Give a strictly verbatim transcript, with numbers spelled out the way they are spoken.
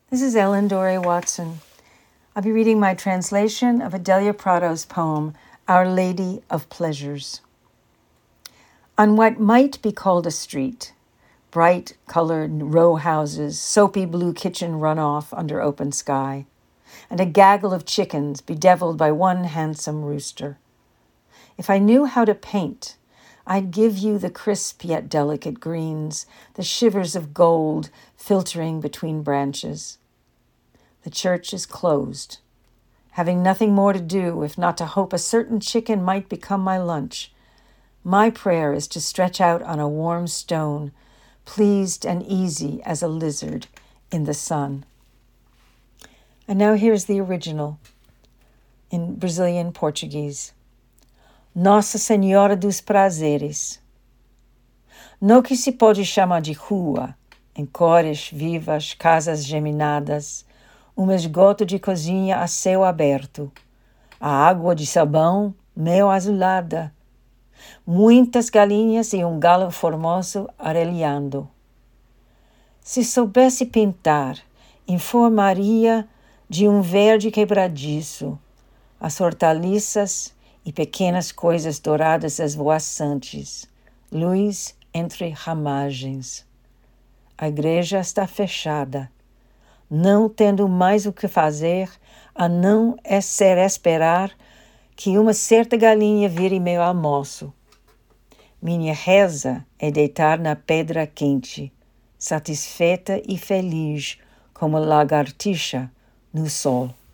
This is Ellen Dore Watson. I'll be reading my translation of Adelia Prado's poem, Our Lady of Pleasures. On what might be called a street, bright-colored row houses, soapy blue kitchen runoff under open sky, and a gaggle of chickens bedeviled by one handsome rooster. If I knew how to paint, I'd give you the crisp yet delicate greens, the shivers of gold filtering between branches. The church is closed, having nothing more to do if not to hope a certain chicken might become my lunch. My prayer is to stretch out on a warm stone, pleased and easy as a lizard in the sun. And now here's the original in Brazilian Portuguese. Nossa Senhora dos Prazeres. No que se pode chamar de rua, em cores vivas, casas geminadas, um esgoto de cozinha a céu aberto, a água de sabão meio azulada, muitas galinhas e um galo formoso areliando. Se soubesse pintar, informaria de um verde quebradiço, as hortaliças e pequenas coisas douradas esvoaçantes, luz entre ramagens. A igreja está fechada, não tendo mais o que fazer, a não é ser esperar que uma certa galinha vire meu almoço. Minha reza é deitar na pedra quente, satisfeita e feliz como lagartixa no sol.